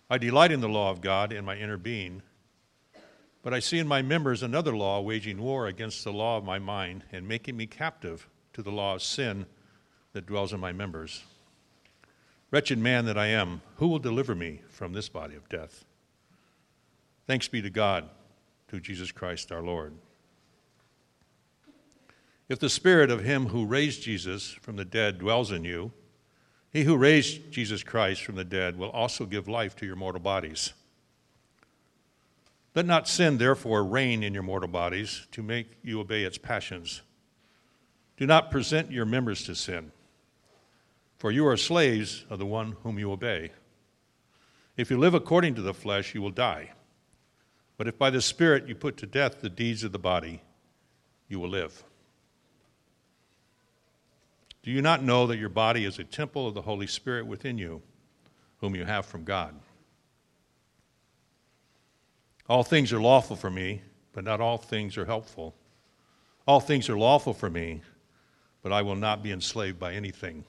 I delight in the law of God in my inner being, but I see in my members another law waging war against the law of my mind and making me captive to the law of sin that dwells in my members. Wretched man that I am, who will deliver me from this body of death? Thanks be to God, through Jesus Christ our Lord. If the spirit of him who raised Jesus from the dead dwells in you, he who raised Jesus Christ from the dead will also give life to your mortal bodies. Let not sin, therefore, reign in your mortal bodies to make you obey its passions. Do not present your members to sin, for you are slaves of the one whom you obey. If you live according to the flesh, you will die. But if by the Spirit you put to death the deeds of the body, you will live. Do you not know that your body is a temple of the Holy Spirit within you, whom you have from God? All things are lawful for me, but not all things are helpful. All things are lawful for me, but I will not be enslaved by anything.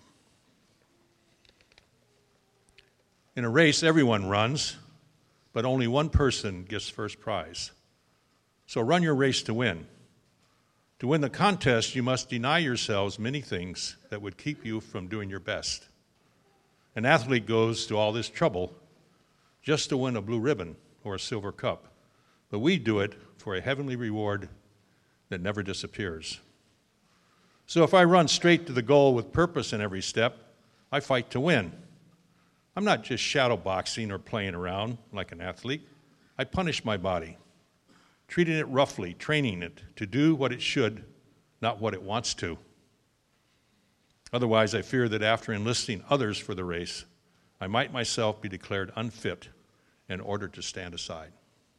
In a race, everyone runs, but only one person gets first prize. So run your race to win. To win the contest, you must deny yourselves many things that would keep you from doing your best. An athlete goes to all this trouble just to win a blue ribbon or a silver cup, but we do it for a heavenly reward that never disappears. So if I run straight to the goal with purpose in every step, I fight to win. I'm not just shadow boxing or playing around like an athlete. I punish my body, treating it roughly, training it to do what it should, not what it wants to. Otherwise, I fear that after enlisting others for the race, I might myself be declared unfit and ordered to stand aside.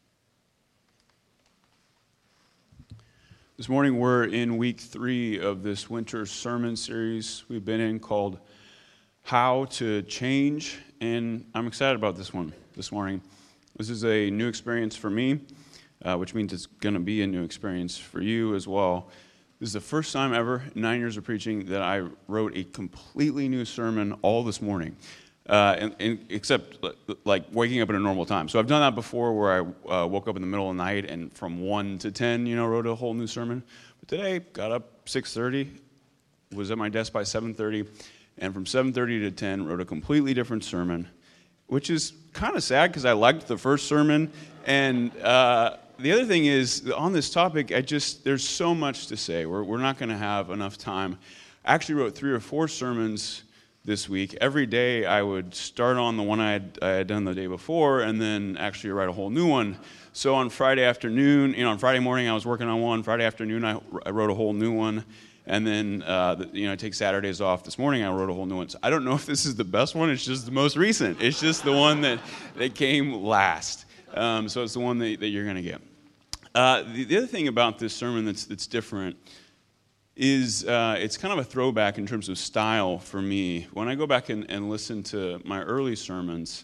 This morning we're in week 3 of this winter sermon series we've been in called How to Change, and I'm excited about this one this morning. This is a new experience for me, which means it's going to be a new experience for you as well. This is the first time ever in 9 years of preaching that I wrote a completely new sermon all this morning, except like waking up at a normal time. So I've done that before where I woke up in the middle of the night and from 1 to 10, wrote a whole new sermon. But today, got up 6:30, was at my desk by 7:30, and from 7:30 to 10, wrote a completely different sermon, which is kind of sad because I liked the first sermon. And the other thing is, on this topic, there's so much to say. We're not going to have enough time. I actually wrote 3 or 4 sermons this week. Every day I would start on the one I had done the day before and then actually write a whole new one. So on Friday afternoon, on Friday morning I was working on one. Friday afternoon I wrote a whole new one. And then, I take Saturdays off. This morning I wrote a whole new one. So I don't know if this is the best one. It's just the most recent. It's just the one that came last. So it's the one that you're going to get. The other thing about this sermon that's different is it's kind of a throwback in terms of style for me. When I go back and listen to my early sermons,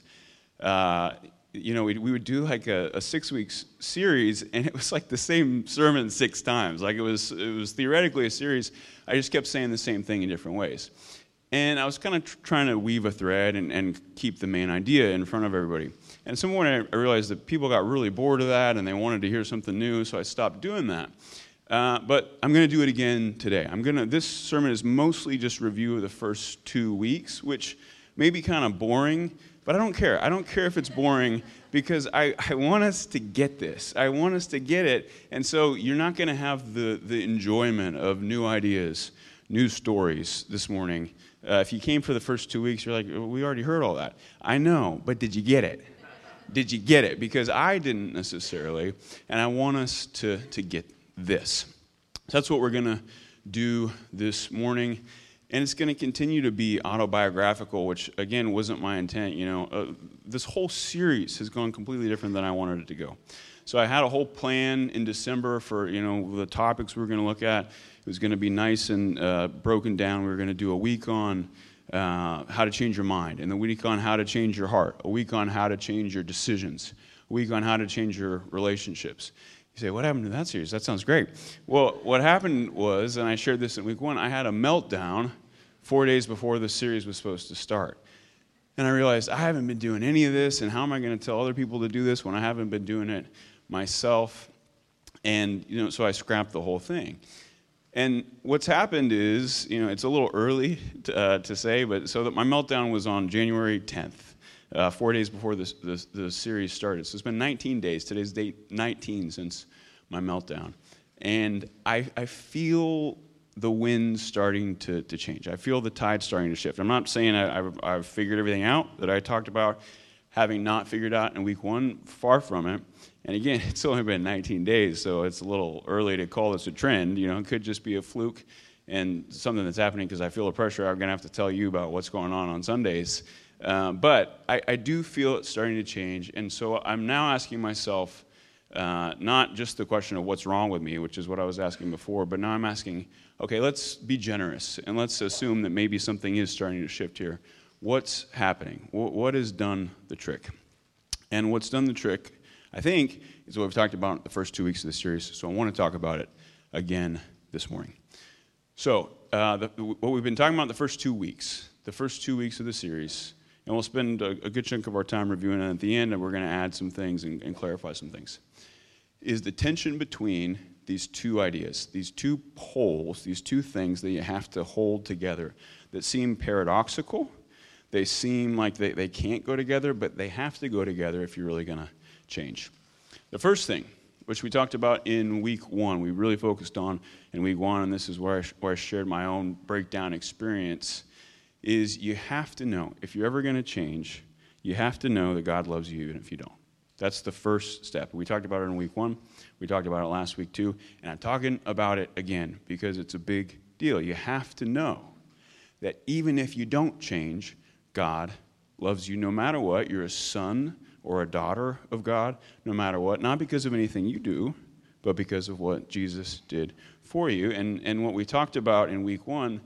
we would do like a 6-week series, and it was like the same sermon 6 times. Like it was theoretically a series. I just kept saying the same thing in different ways. And I was kind of trying to weave a thread and keep the main idea in front of everybody. And at some point I realized that people got really bored of that and they wanted to hear something new, so I stopped doing that. But I'm going to do it again today. This sermon is mostly just review of the first 2 weeks, which may be kind of boring, but I don't care. I don't care if it's boring because I want us to get this. I want us to get it. And so you're not going to have the enjoyment of new ideas, new stories this morning. If you came for the first 2 weeks, you're like, we already heard all that. I know, but did you get it? Did you get it? Because I didn't necessarily, and I want us to get this. So that's what we're going to do this morning. And it's going to continue to be autobiographical, which, again, wasn't my intent. This whole series has gone completely different than I wanted it to go. So I had a whole plan in December for, the topics we were going to look at. It was going to be nice and broken down. We were going to do a week on how to change your mind, and a week on how to change your heart, a week on how to change your decisions, a week on how to change your relationships. You say, what happened to that series? That sounds great. Well, what happened was, and I shared this in week 1, I had a meltdown 4 days before the series was supposed to start. And I realized I haven't been doing any of this, and how am I going to tell other people to do this when I haven't been doing it myself? And, so I scrapped the whole thing. And what's happened is, it's a little early to say, but so that my meltdown was on January 10th, 4 days before the series started. So it's been 19 days. Today's date 19 since my meltdown. And I feel the wind starting to change. I feel the tide starting to shift. I'm not saying I've figured everything out that I talked about having not figured out in week 1. Far from it. And again, it's only been 19 days, so it's a little early to call this a trend. It could just be a fluke and something that's happening because I feel the pressure. I'm going to have to tell you about what's going on Sundays. But I do feel it starting to change. And so I'm now asking myself, not just the question of what's wrong with me, which is what I was asking before, but now I'm asking, okay, let's be generous, and let's assume that maybe something is starting to shift here. What's happening? What has done the trick? And what's done the trick, I think, is what we've talked about the first 2 weeks of the series, so I want to talk about it again this morning. So, what we've been talking about the first 2 weeks of the series, and we'll spend a good chunk of our time reviewing it at the end, and we're going to add some things and clarify some things, is the tension between these two ideas, these two poles, these two things that you have to hold together that seem paradoxical. They seem like they can't go together, but they have to go together if you're really going to change. The first thing, which we talked about in week 1, we really focused on in week 1, and this is where I shared my own breakdown experience, is you have to know, if you're ever going to change, you have to know that God loves you even if you don't. That's the first step. We talked about it in week 1. We talked about it last week too. And I'm talking about it again because it's a big deal. You have to know that even if you don't change, God loves you no matter what. You're a son or a daughter of God no matter what. Not because of anything you do, but because of what Jesus did for you. And what we talked about in week 1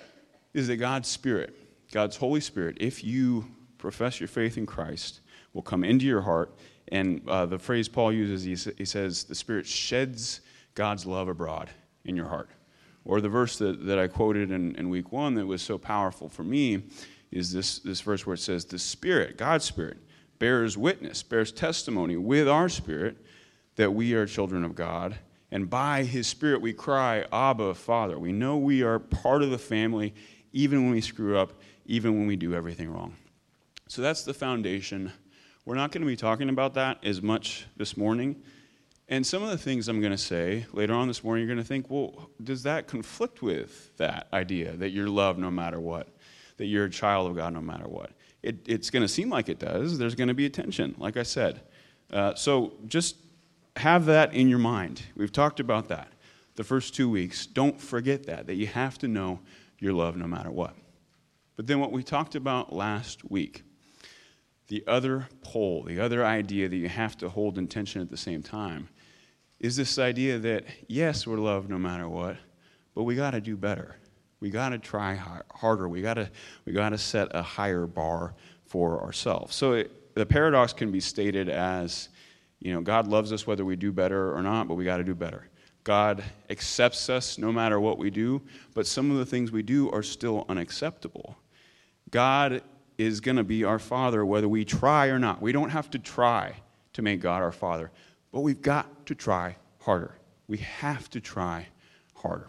is that God's Spirit, God's Holy Spirit, if you profess your faith in Christ, will come into your heart. And the phrase Paul uses, he says, the Spirit sheds God's love abroad in your heart. Or the verse that I quoted in week 1 that was so powerful for me is this verse where it says, the Spirit, God's Spirit, bears witness, bears testimony with our spirit that we are children of God. And by His Spirit we cry, Abba, Father. We know we are part of the family even when we screw up, even when we do everything wrong. So that's the foundation. We're not going to be talking about that as much this morning. And some of the things I'm going to say later on this morning, you're going to think, well, does that conflict with that idea that you're loved no matter what, that you're a child of God no matter what? It's going to seem like it does. There's going to be a tension, like I said. So just have that in your mind. We've talked about that the first 2 weeks. Don't forget that you have to know you're loved no matter what. But then what we talked about last week, the other pole, the other idea that you have to hold in tension at the same time, is this idea that, yes, we're loved no matter what, but we got to do better. We got to try harder. We got to set a higher bar for ourselves. So the paradox can be stated as, God loves us whether we do better or not, but we got to do better. God accepts us no matter what we do, but some of the things we do are still unacceptable. God is going to be our Father whether we try or not. We don't have to try to make God our Father, but we've got to try harder. We have to try harder.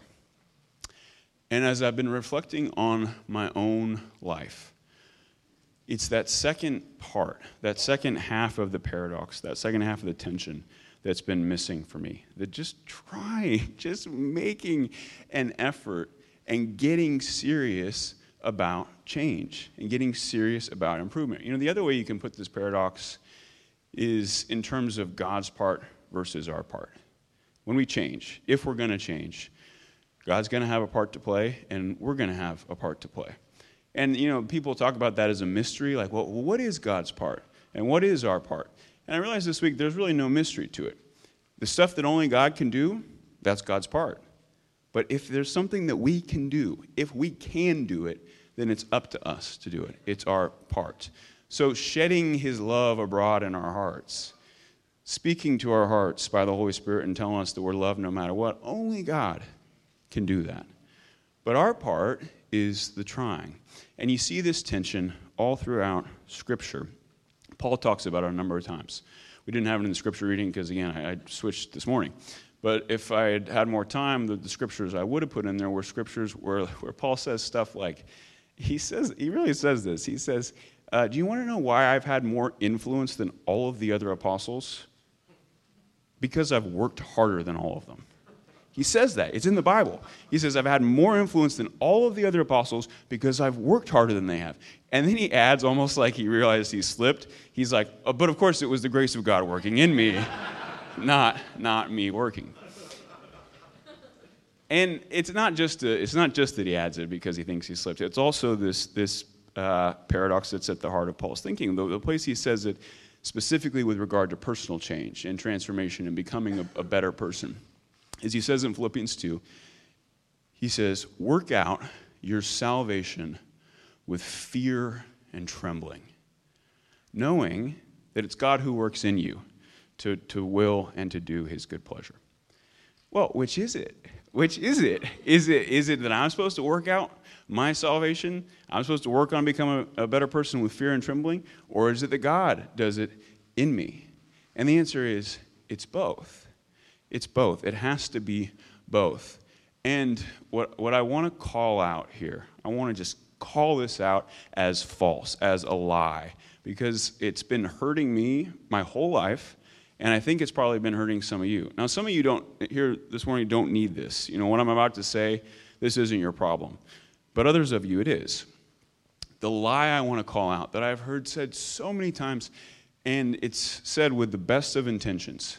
And as I've been reflecting on my own life, it's that second part, that second half of the paradox, that second half of the tension that's been missing for me. That just making an effort and getting serious about change and getting serious about improvement. The other way you can put this paradox is in terms of God's part versus our part. When we change, if we're going to change, God's going to have a part to play, and we're going to have a part to play. And, people talk about that as a mystery, like, well, what is God's part? And what is our part? And I realized this week there's really no mystery to it. The stuff that only God can do, that's God's part. But if there's something that we can do, if we can do it, then it's up to us to do it. It's our part. So shedding His love abroad in our hearts, speaking to our hearts by the Holy Spirit and telling us that we're loved no matter what, only God can do that. But our part is the trying. And you see this tension all throughout Scripture, Paul talks about it a number of times. We didn't have it in the Scripture reading because, again, I switched this morning. But if I had had more time, the Scriptures I would have put in there were Scriptures where Paul says stuff like, he really says this. He says, do you want to know why I've had more influence than all of the other apostles? Because I've worked harder than all of them. He says that. It's in the Bible. He says, I've had more influence than all of the other apostles because I've worked harder than they have. And then he adds, almost like he realized he slipped, he's like, but of course it was the grace of God working in me, not me working. And it's not just that he adds it because he thinks he slipped. It's also this paradox that's at the heart of Paul's thinking. The place he says it specifically with regard to personal change and transformation and becoming a better person. As he says in Philippians 2, he says, work out your salvation with fear and trembling, knowing that it's God who works in you to will and to do his good pleasure. Well, which is it? Which is it? Is it that I'm supposed to work out my salvation? I'm supposed to work on becoming a better person with fear and trembling? Or is it that God does it in me? And the answer is, it's both. It's both. It has to be both. And what I want to call out here, I want to just call this out as false, as a lie, because it's been hurting me my whole life, and I think it's probably been hurting some of you. Now, some of you here this morning don't need this. You know, what I'm about to say, this isn't your problem. But others of you, it is. The lie I want to call out that I've heard said so many times, and it's said with the best of intentions,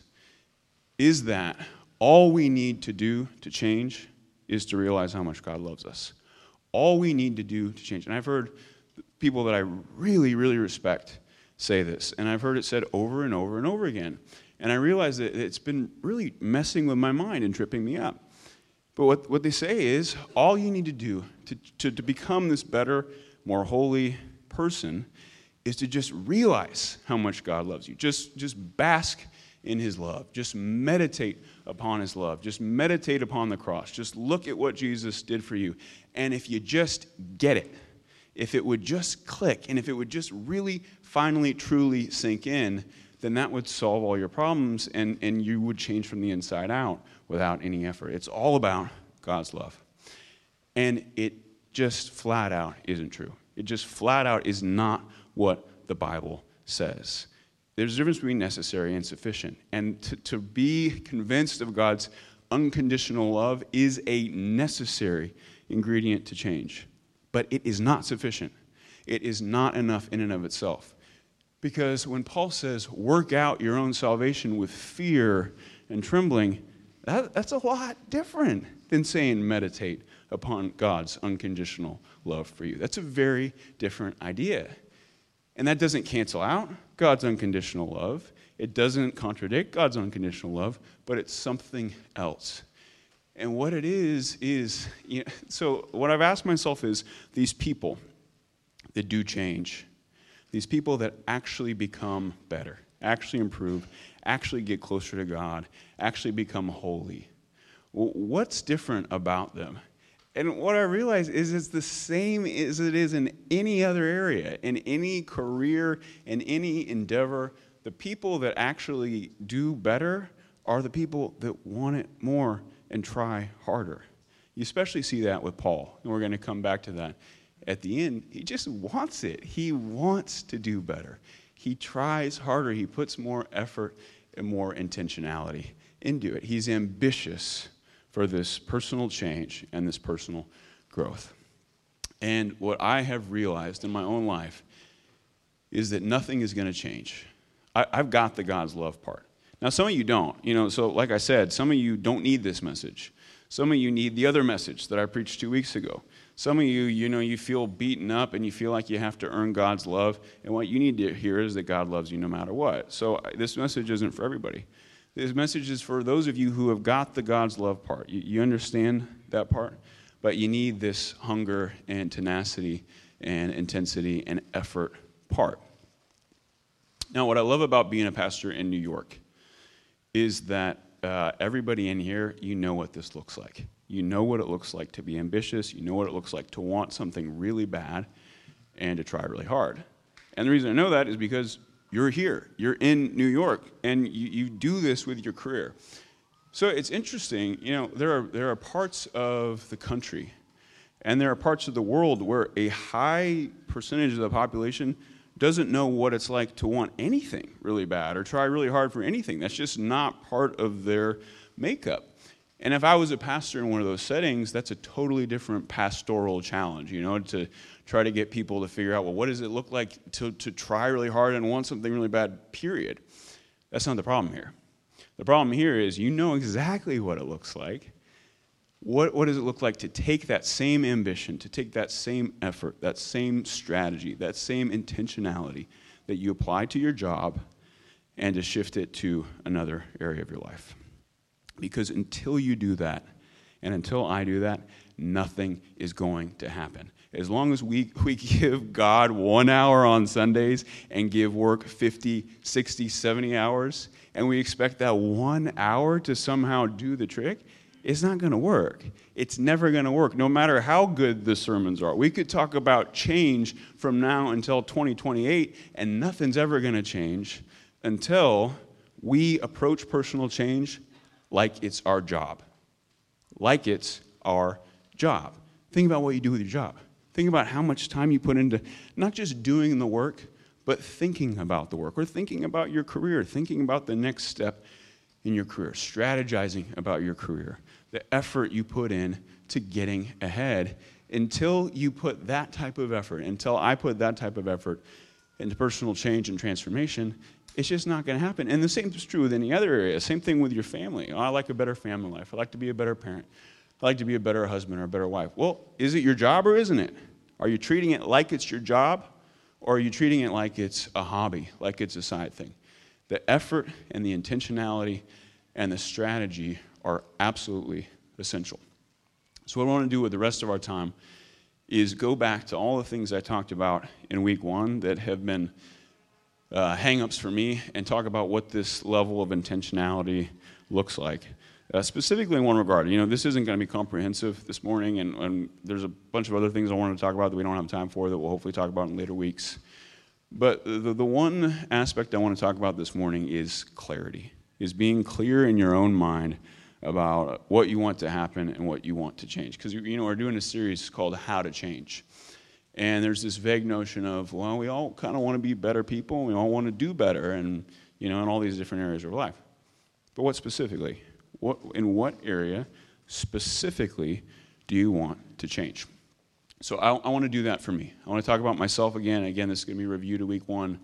is that all we need to do to change is to realize how much God loves us. All we need to do to change. And I've heard people that I really, really respect say this, and I've heard it said over and over and over again. And I realize that it's been really messing with my mind and tripping me up. But what they say is, all you need to do to become this better, more holy person is to just realize how much God loves you. Just bask in his love. Just meditate upon his love. Just meditate upon the cross. Just look at what Jesus did for you. And if you just get it, if it would just click, and if it would just really, finally, truly sink in, then that would solve all your problems, and you would change from the inside out without any effort. It's all about God's love. And it just flat out isn't true. It just flat out is not what the Bible says. There's a difference between necessary and sufficient. And to be convinced of God's unconditional love is a necessary ingredient to change. But it is not sufficient. It is not enough in and of itself. Because when Paul says, work out your own salvation with fear and trembling, that's a lot different than saying meditate upon God's unconditional love for you. That's a very different idea. And that doesn't cancel out God's unconditional love. It doesn't contradict God's unconditional love, but it's something else. And what it is, so what I've asked myself is, these people that do change, these people that actually become better, actually improve, actually get closer to God, actually become holy, what's different about them? And what I realize is it's the same as it is in any other area, in any career, in any endeavor. The people that actually do better are the people that want it more and try harder. You especially see that with Paul, and we're going to come back to that at the end. He just wants it. He wants to do better. He tries harder. He puts more effort and more intentionality into it. He's ambitious for this personal change and this personal growth. And what I have realized in my own life is that nothing is going to change. I've got the God's love part. Now, some of you don't. So like I said, some of you don't need this message. Some of you need the other message that I preached 2 weeks ago. Some of you, you feel beaten up and you feel like you have to earn God's love. And what you need to hear is that God loves you no matter what. So this message isn't for everybody. This message is for those of you who have got the God's love part. You understand that part, but you need this hunger and tenacity and intensity and effort part. Now, what I love about being a pastor in New York is that everybody in here, you know what this looks like. You know what it looks like to be ambitious. You know what it looks like to want something really bad. and to try really hard. And the reason I know that is because you're here. You're in New York, and you do this with your career. So it's interesting, there are parts of the country and there are parts of the world where a high percentage of the population doesn't know what it's like to want anything really bad or try really hard for anything. That's just not part of their makeup. And if I was a pastor in one of those settings, that's a totally different pastoral challenge, to try to get people to figure out, well, what does it look like to try really hard and want something really bad, period. That's not the problem here. The problem here is you know exactly what it looks like. What does it look like to take that same ambition, to take that same effort, that same strategy, that same intentionality that you apply to your job and to shift it to another area of your life? Because until you do that, and until I do that, nothing is going to happen. As long as we give God 1 hour on Sundays and give work 50, 60, 70 hours, and we expect that 1 hour to somehow do the trick, it's not going to work. It's never going to work, no matter how good the sermons are. We could talk about change from now until 2028, and nothing's ever going to change until we approach personal change like it's our job. Like it's our job. Think about what you do with your job. Think about how much time you put into not just doing the work, but thinking about the work, or thinking about your career, thinking about the next step in your career, strategizing about your career, the effort you put in to getting ahead. Until you put that type of effort, until I put that type of effort into personal change and transformation, it's just not going to happen. And the same is true with any other area. Same thing with your family. I like a better family life. I like to be a better parent. I like to be a better husband or a better wife. Well, is it your job or isn't it? Are you treating it like it's your job, or are you treating it like it's a hobby, like it's a side thing? The effort and the intentionality and the strategy are absolutely essential. So what I want to do with the rest of our time is go back to all the things I talked about in week 1 that have been hang-ups for me, and talk about what this level of intentionality looks like. Specifically in one regard, this isn't going to be comprehensive this morning, and there's a bunch of other things I wanted to talk about that we don't have time for that we'll hopefully talk about in later weeks. But the one aspect I want to talk about this morning is clarity, is being clear in your own mind about what you want to happen and what you want to change. Because, we're doing a series called How to Change. And there's this vague notion of, well, we all kind of want to be better people, and we all want to do better, and, in all these different areas of life. But what specifically? In what area specifically do you want to change? So I want to do that for me. I want to talk about myself again. Again, this is going to be reviewed at week 1.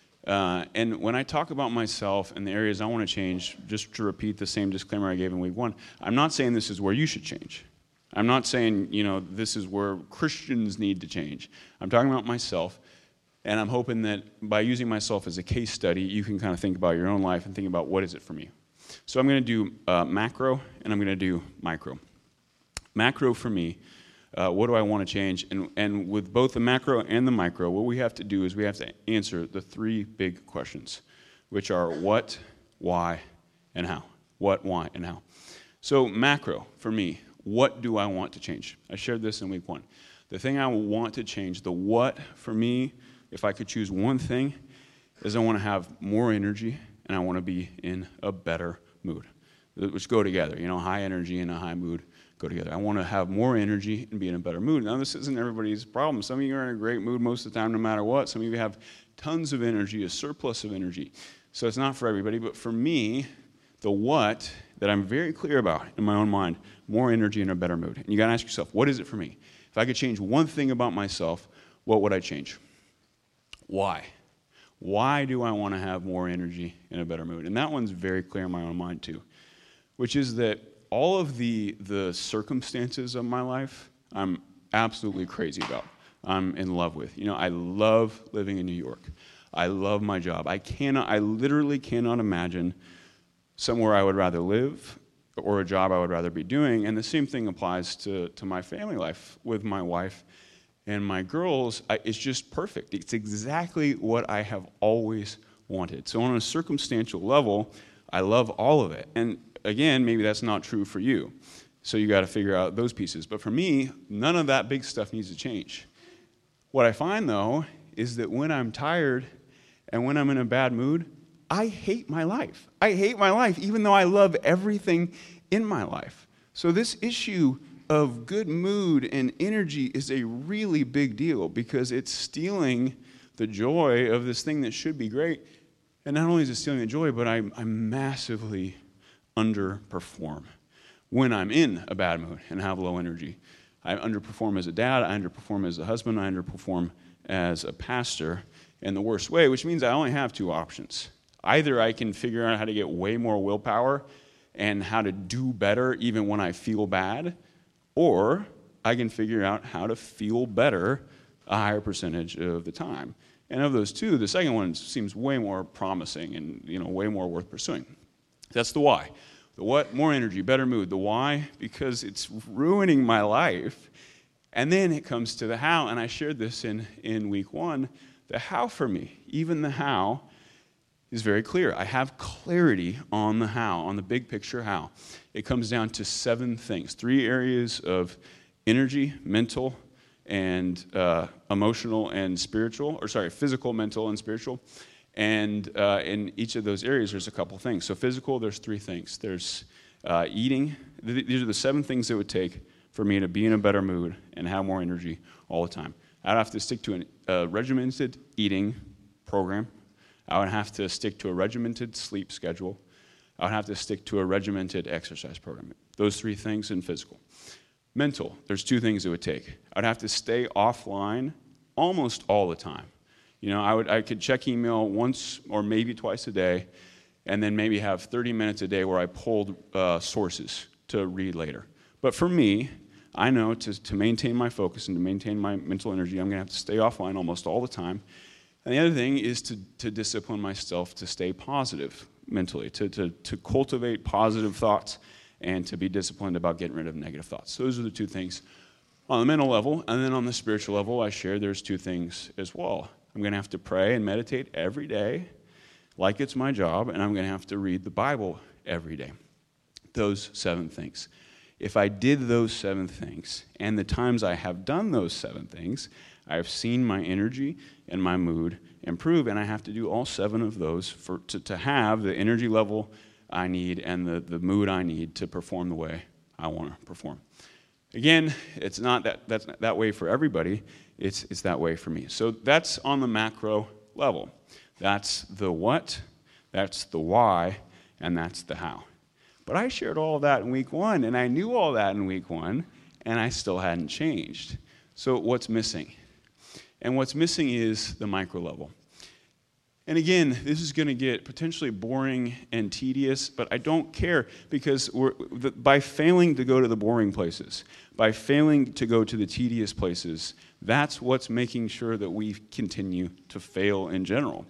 And when I talk about myself and the areas I want to change, just to repeat the same disclaimer I gave in week 1, I'm not saying this is where you should change. I'm not saying, this is where Christians need to change. I'm talking about myself, and I'm hoping that by using myself as a case study, you can kind of think about your own life and think about what is it for me. So I'm going to do macro, and I'm going to do micro. Macro for me, what do I want to change? And with both the macro and the micro, what we have to do is we have to answer the 3 big questions, which are what, why, and how. What, why, and how. So macro for me, what do I want to change? I shared this in week 1. The thing I want to change, the what for me, if I could choose one thing, is I want to have more energy and I want to be in a better mood, which go together. High energy and a high mood go together. I want to have more energy and be in a better mood. Now, this isn't everybody's problem. Some of you are in a great mood most of the time, no matter what. Some of you have tons of energy, a surplus of energy. So it's not for everybody. But for me, the what that I'm very clear about in my own mind, more energy and a better mood. And you got to ask yourself, what is it for me? If I could change one thing about myself, what would I change? Why? Why do I want to have more energy and a better mood? And that one's very clear in my own mind too, which is that all of the circumstances of my life, I'm absolutely crazy about. I'm in love with. I love living in New York. I love my job. I literally cannot imagine somewhere I would rather live or a job I would rather be doing. And the same thing applies to my family life with my wife and my girls. It's just perfect. It's exactly what I have always wanted. So on a circumstantial level, I love all of it. And again, maybe that's not true for you. So you got to figure out those pieces. But for me, none of that big stuff needs to change. What I find, though, is that when I'm tired and when I'm in a bad mood, I hate my life. I hate my life, even though I love everything in my life. So this issue of good mood and energy is a really big deal because it's stealing the joy of this thing that should be great. And not only is it stealing the joy, but I massively underperform when I'm in a bad mood and have low energy. I underperform as a dad, I underperform as a husband, I underperform as a pastor in the worst way, which means I only have two options. Either I can figure out how to get way more willpower and how to do better even when I feel bad, or I can figure out how to feel better a higher percentage of the time. And of those two, the second one seems way more promising and way more worth pursuing. That's the why. The what? More energy, better mood. The why? Because it's ruining my life. And then it comes to the how, and I shared this in week 1. The how for me, even the how, is very clear. I have clarity on the how, on the big picture how. It comes down to 7 things, 3 areas of energy, mental, and emotional and spiritual, physical, mental, and spiritual. And in each of those areas, there's a couple things. So physical, there's 3 things. There's eating. These are the 7 things it would take for me to be in a better mood and have more energy all the time. I'd have to stick to a regimented eating program. I would have to stick to a regimented sleep schedule. I would have to stick to a regimented exercise program. Those 3 things in physical. Mental, there's 2 things it would take. I'd have to stay offline almost all the time. I could check email once or maybe twice a day, and then maybe have 30 minutes a day where I pulled sources to read later. But for me, I know to maintain my focus and to maintain my mental energy, I'm going to have to stay offline almost all the time. And the other thing is to discipline myself to stay positive mentally, to cultivate positive thoughts, and to be disciplined about getting rid of negative thoughts. So those are the 2 things on the mental level. And then on the spiritual level, I shared there's 2 things as well. I'm going to have to pray and meditate every day like it's my job, and I'm going to have to read the Bible every day. Those 7 things. If I did those 7 things, and the times I have done those 7 things, I have seen my energy and my mood improve, and I have to do all 7 of those to have the energy level I need and the mood I need to perform the way I want to perform. Again, it's not that's not that way for everybody. It's that way for me. So that's on the macro level. That's the what, that's the why, and that's the how. But I shared all of that in week 1, and I knew all that in week 1, and I still hadn't changed. So what's missing? And what's missing is the micro level. And again, this is going to get potentially boring and tedious, but I don't care because by failing to go to the boring places, by failing to go to the tedious places, that's what's making sure that we continue to fail in general.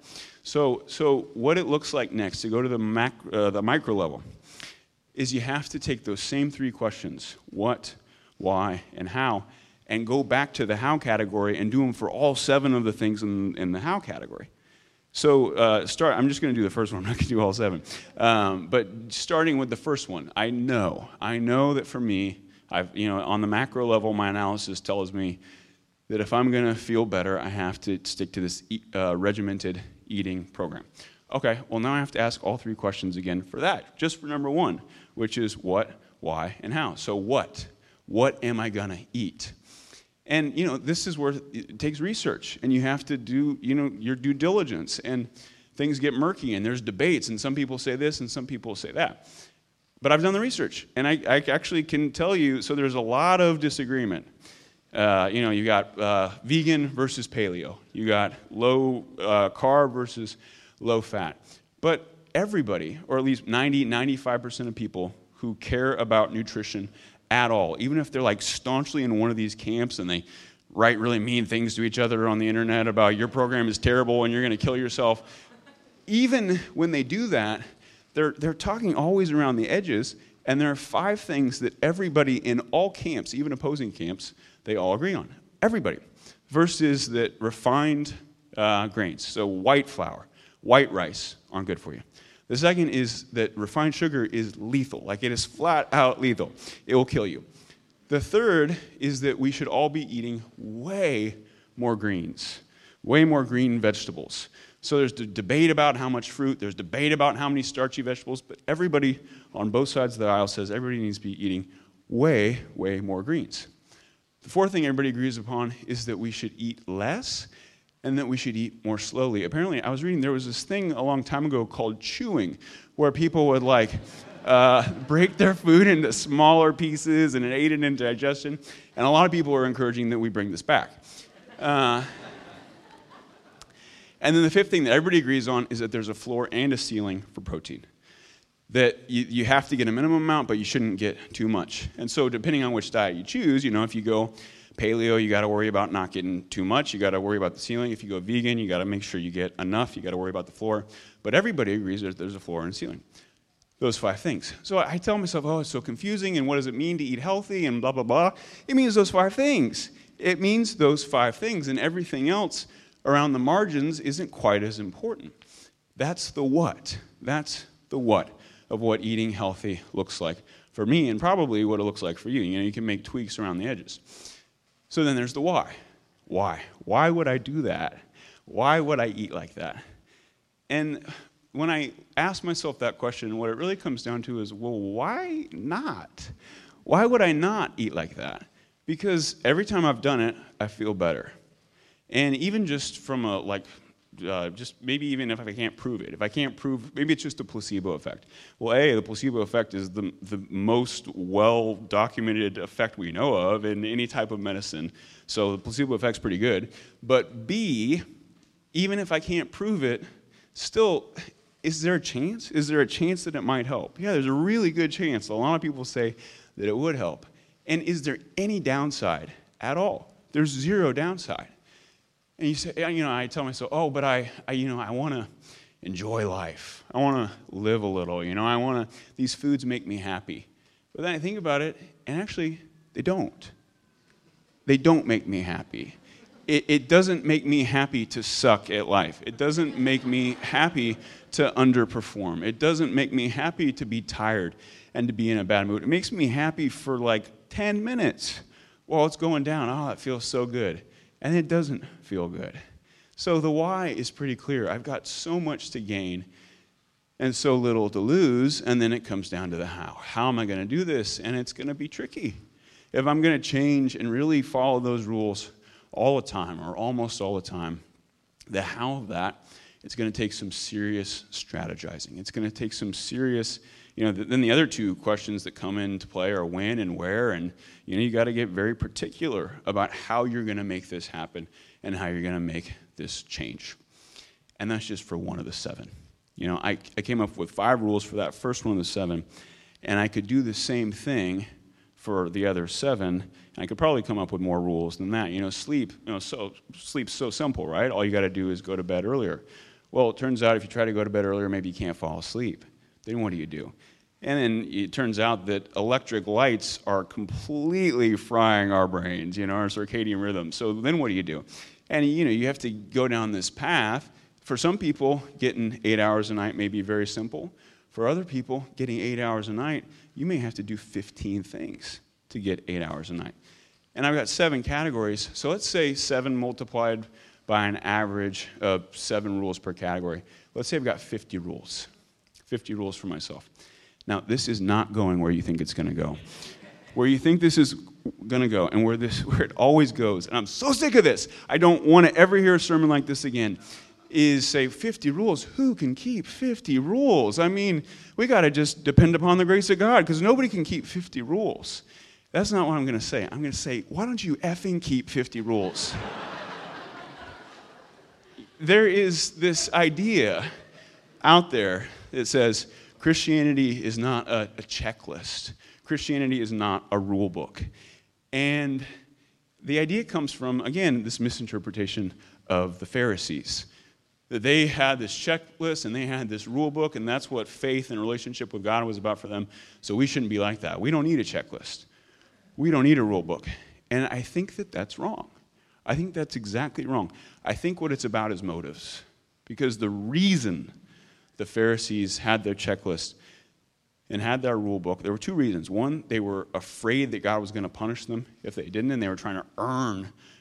So what it looks like next, to go to the micro level, is you have to take those same 3 questions, what, why, and how, and go back to the how category and do them for all 7 of the things in the how category. So I'm just going to do the first one. I'm not going to do all 7. But starting with the first one, I know that for me, on the macro level, my analysis tells me that if I'm going to feel better, I have to stick to this regimented eating program. Okay, well now I have to ask all 3 questions again for that, just for number 1, which is what, why, and how. So what? What am I going to eat? And, this is where it takes research, and you have to do, your due diligence, and things get murky, and there's debates, and some people say this, and some people say that. But I've done the research, and I actually can tell you, so there's a lot of disagreement. You got vegan versus paleo. You got low carb versus low fat. But everybody, or at least 95% of people who care about nutrition at all, even if they're like staunchly in one of these camps and they write really mean things to each other on the internet about your program is terrible and you're going to kill yourself, even when they do that, they're talking always around the edges, and there are 5 things that everybody in all camps, even opposing camps, they all agree on. Everybody. First is that refined grains, so white flour, white rice, aren't good for you. The second is that refined sugar is lethal, like it is flat out lethal. It will kill you. The third is that we should all be eating way more greens, way more green vegetables. So there's the debate about how much fruit, there's debate about how many starchy vegetables, but everybody on both sides of the aisle says everybody needs to be eating way, way more greens. The fourth thing everybody agrees upon is that we should eat less and that we should eat more slowly. Apparently, I was reading there was this thing a long time ago called chewing, where people would break their food into smaller pieces and it aided in digestion. And a lot of people are encouraging that we bring this back. And then the fifth thing that everybody agrees on is that there's a floor and a ceiling for protein. That you have to get a minimum amount, but you shouldn't get too much. And so depending on which diet you choose, if you go paleo, you got to worry about not getting too much. You got to worry about the ceiling. If you go vegan, you got to make sure you get enough. You got to worry about the floor. But everybody agrees that there's a floor and a ceiling. Those 5 things. So I tell myself, oh, it's so confusing, and what does it mean to eat healthy, and blah, blah, blah. It means those 5 things. It means those 5 things, and everything else around the margins isn't quite as important. That's the what. That's the what of what eating healthy looks like for me, and probably what it looks like for you. You can make tweaks around the edges. So then there's the why. Why? Why would I do that? Why would I eat like that? And when I ask myself that question, what it really comes down to is, well, why not? Why would I not eat like that? Because every time I've done it, I feel better. And even just from just maybe even if I can't prove it. If I can't prove, maybe it's just a placebo effect. Well, A, the placebo effect is the most well-documented effect we know of in any type of medicine. So the placebo effect's pretty good. But B, even if I can't prove it, still, is there a chance? Is there a chance that it might help? Yeah, there's a really good chance. A lot of people say that it would help. And is there any downside at all? There's zero downside. And you say, I tell myself, oh, but I want to enjoy life. I want to live a little. These foods make me happy. But then I think about it, and actually, they don't. They don't make me happy. It doesn't make me happy to suck at life. It doesn't make me happy to underperform. It doesn't make me happy to be tired and to be in a bad mood. It makes me happy for 10 minutes while it's going down. Oh, it feels so good. And it doesn't feel good. So the why is pretty clear. I've got so much to gain and so little to lose, and then it comes down to the how. How am I going to do this? And it's going to be tricky. If I'm going to change and really follow those rules all the time, or almost all the time, the how of that, it's going to take some serious strategizing. It's going to take some serious, then the other 2 questions that come into play are when and where, and you got to get very particular about how you're going to make this happen and how you're going to make this change. And that's just for one of the 7. I came up with 5 rules for that first one of the 7, and I could do the same thing for the other 7, and I could probably come up with more rules than that. Sleep, sleep's so simple, right? All you got to do is go to bed earlier. Well, it turns out if you try to go to bed earlier, maybe you can't fall asleep. Then what do? And then it turns out that electric lights are completely frying our brains, our circadian rhythm. So then what do? And you have to go down this path. For some people, getting 8 hours a night may be very simple. For other people, getting 8 hours a night, you may have to do 15 things to get 8 hours a night. And I've got 7 categories. So let's say 7 multiplied by an average of 7 rules per category. Let's say I've got 50 rules. 50 rules for myself. Now, this is not going where you think it's going to go. Where you think this is going to go, and where it always goes, and I'm so sick of this, I don't want to ever hear a sermon like this again, is say 50 rules. Who can keep 50 rules? I mean, we got to just depend upon the grace of God, because nobody can keep 50 rules. That's not what I'm going to say. I'm going to say, why don't you effing keep 50 rules? There is this idea out there that says Christianity is not a checklist. Christianity is not a rule book. And the idea comes from, again, this misinterpretation of the Pharisees. That they had this checklist and they had this rule book, and that's what faith and relationship with God was about for them. So we shouldn't be like that. We don't need a checklist. We don't need a rule book. And I think that that's wrong. I think that's exactly wrong. I think what it's about is motives. Because the reason the Pharisees had their checklist and had their rule book, there were 2 reasons. One, they were afraid that God was going to punish them if they didn't, and they were trying to earn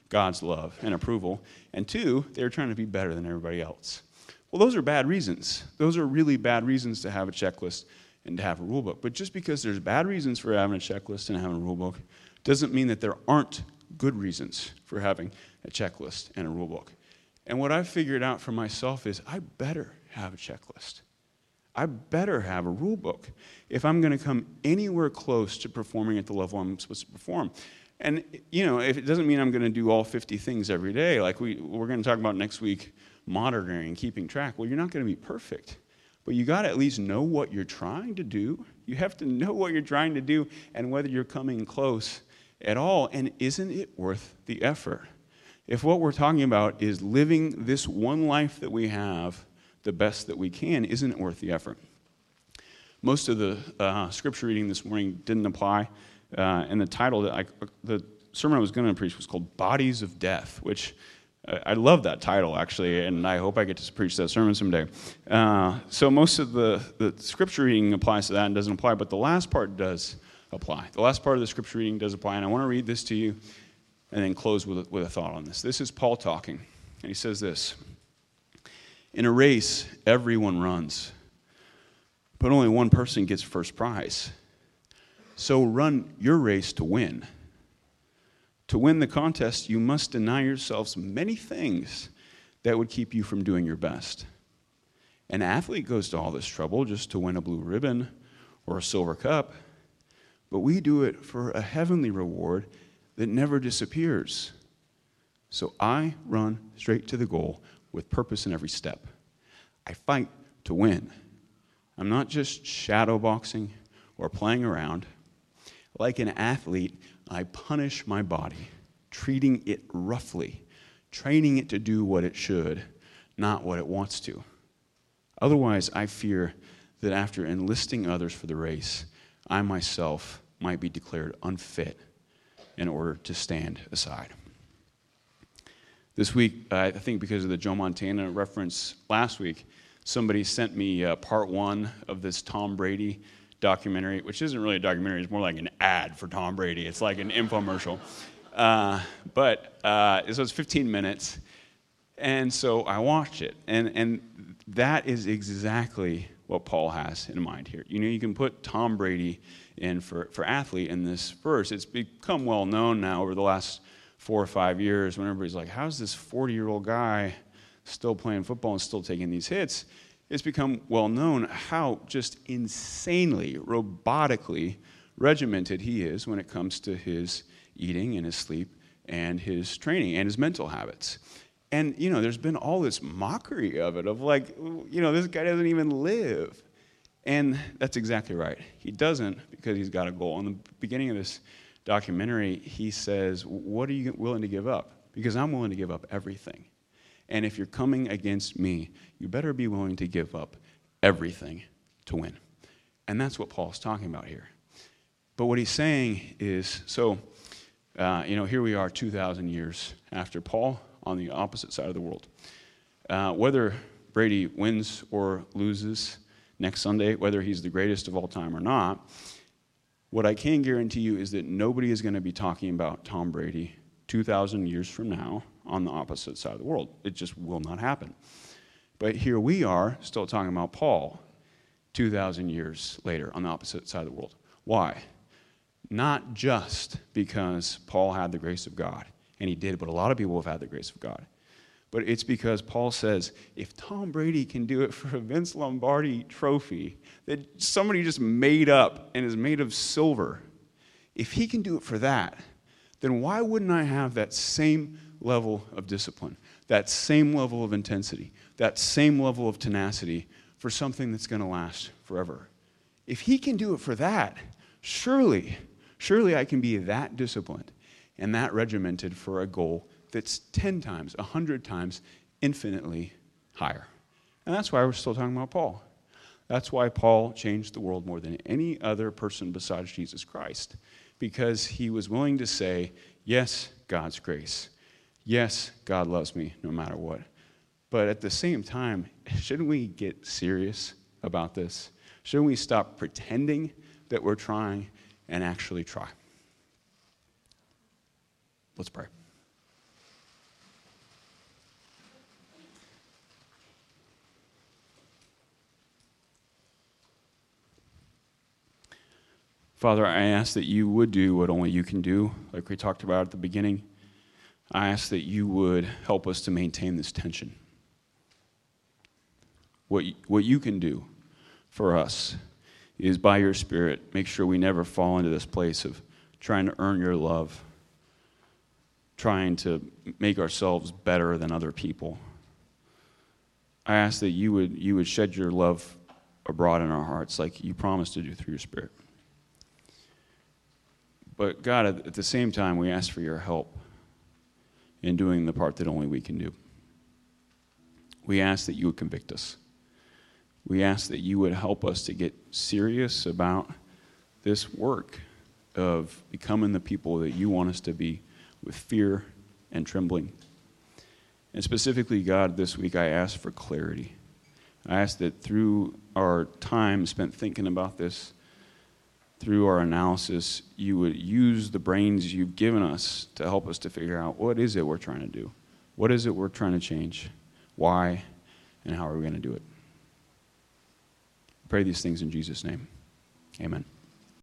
God's love and approval. And 2, they were trying to be better than everybody else. Well, those are bad reasons. Those are really bad reasons to have a checklist and to have a rule book. But just because there's bad reasons for having a checklist and having a rule book doesn't mean that there aren't good reasons for having a checklist and a rule book. And what I've figured out for myself is I better have a checklist. I better have a rule book if I'm going to come anywhere close to performing at the level I'm supposed to perform. And, if it doesn't mean I'm going to do all 50 things every day, like we're going to talk about next week, monitoring and keeping track. Well, you're not going to be perfect. But you got to at least know what you're trying to do. You have to know what you're trying to do and whether you're coming close at all. And isn't it worth the effort? If what we're talking about is living this one life that we have the best that we can, isn't it worth the effort? Most of the scripture reading this morning didn't apply. And the title the sermon I was going to preach was called Bodies of Death, which I love that title, actually, and I hope I get to preach that sermon someday. So most of the scripture reading applies to that and doesn't apply, but the last part does apply. The last part of the scripture reading does apply, and I want to read this to you and then close with a thought on this. This is Paul talking, and he says this: "In a race, everyone runs, but only one person gets first prize. So run your race to win. To win the contest, you must deny yourselves many things that would keep you from doing your best. An athlete goes to all this trouble just to win a blue ribbon or a silver cup, but we do it for a heavenly reward that never disappears. So I run straight to the goal with purpose in every step. I fight to win. I'm not just shadow boxing or playing around. Like an athlete, I punish my body, treating it roughly, training it to do what it should, not what it wants to. Otherwise, I fear that after enlisting others for the race, I myself might be declared unfit in order to stand aside." This week, I think because of the Joe Montana reference last week, somebody sent me part 1 of this Tom Brady documentary, which isn't really a documentary, it's more like an ad for Tom Brady. It's like an infomercial. So it's 15 minutes. And so I watched it. And that is exactly what Paul has in mind here. You can put Tom Brady in for athlete in this verse. It's become well known now over the last 4 or 5 years when everybody's like, how's this 40-year-old guy still playing football and still taking these hits? It's become well known how just insanely, robotically regimented he is when it comes to his eating and his sleep and his training and his mental habits. And, there's been all this mockery of it, of like, this guy doesn't even live. And that's exactly right. He doesn't because he's got a goal. In the beginning of this documentary, he says, what are you willing to give up? Because I'm willing to give up everything. And if you're coming against me, you better be willing to give up everything to win. And that's what Paul's talking about here. But what he's saying is, here we are 2,000 years after Paul on the opposite side of the world. Whether Brady wins or loses next Sunday, whether he's the greatest of all time or not, what I can guarantee you is that nobody is going to be talking about Tom Brady 2,000 years from now on the opposite side of the world. It just will not happen. But here we are still talking about Paul 2,000 years later on the opposite side of the world. Why? Not just because Paul had the grace of God, and he did, but a lot of people have had the grace of God. But it's because Paul says, if Tom Brady can do it for a Vince Lombardi trophy that somebody just made up and is made of silver, if he can do it for that, then why wouldn't I have that same level of discipline, that same level of intensity, that same level of tenacity for something that's going to last forever? If he can do it for that, surely I can be that disciplined and that regimented for a goal that's 10 times, 100 times, infinitely higher. And that's why we're still talking about Paul. That's why Paul changed the world more than any other person besides Jesus Christ, because he was willing to say, yes, God's grace. Yes, God loves me no matter what. But at the same time, shouldn't we get serious about this? Shouldn't we stop pretending that we're trying and actually try? Let's pray. Father, I ask that you would do what only you can do, like we talked about at the beginning. I ask that you would help us to maintain this tension. What you can do for us is by your Spirit, make sure we never fall into this place of trying to earn your love, trying to make ourselves better than other people. I ask that you would shed your love abroad in our hearts like you promised to do through your Spirit. But God, at the same time, we ask for your help in doing the part that only we can do. We ask that you would convict us. We ask that you would help us to get serious about this work of becoming the people that you want us to be with fear and trembling. And specifically, God, this week I ask for clarity. I ask that through our time spent thinking about this, through our analysis, you would use the brains you've given us to help us to figure out what is it we're trying to do? What is it we're trying to change? Why? And how are we going to do it? I pray these things in Jesus' name. Amen.